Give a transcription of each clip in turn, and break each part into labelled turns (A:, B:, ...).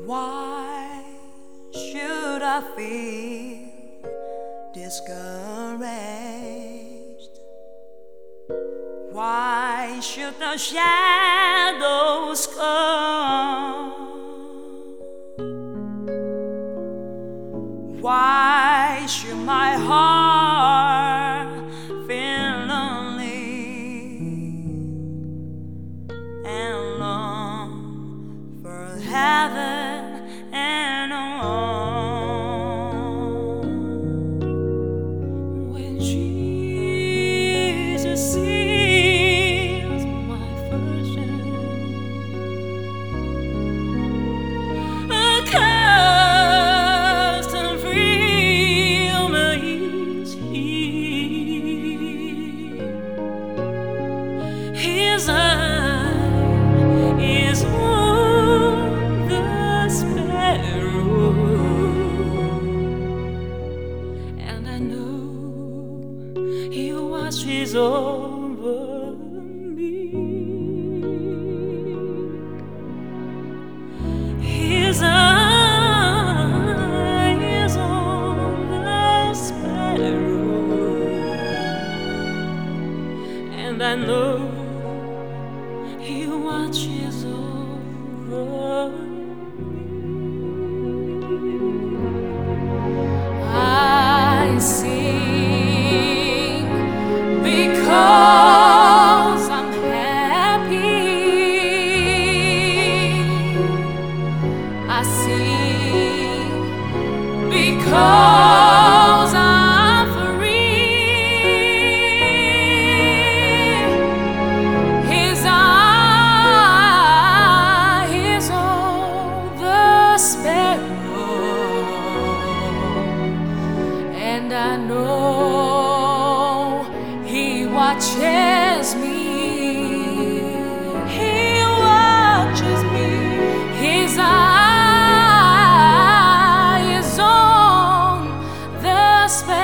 A: Why should I feel discouraged? Why should the shadows come? Why should my heart feel lonely and long for heaven and on? When Jesus sees my virgin, accursed and free is he. His eye is on the sparrow, and I know he watches over me. His eye is on the sparrow, and I know he watches over me. I sing because I'm happy. I sing because I'm free. His eye is on the sparrow, and I know he watches me. He watches me. His eye is on the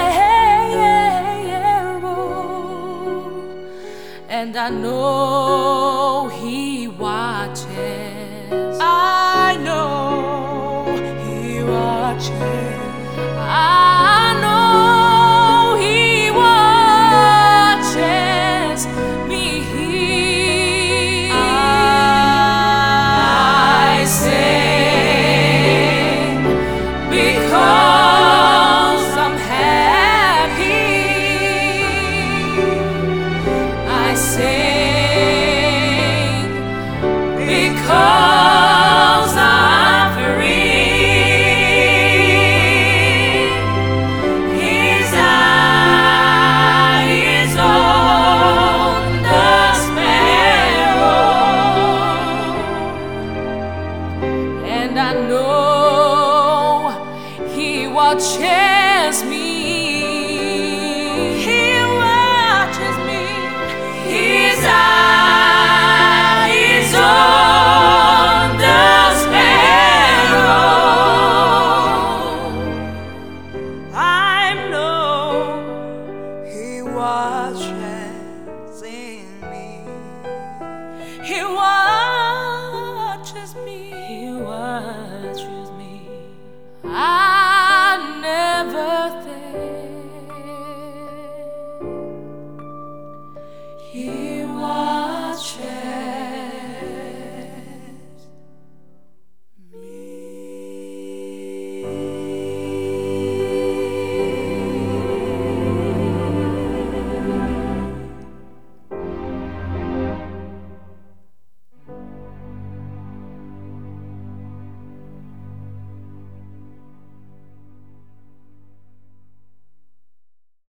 A: sparrow, and I know he watches. I know he watches. I know he watches me. I sing because I'm happy. I sing because I'm free. His eye is on the sparrow, and I know he watches me. He watches me. His eye is on the sparrow. I know he watches in me. He watches me. He watches me. I never think he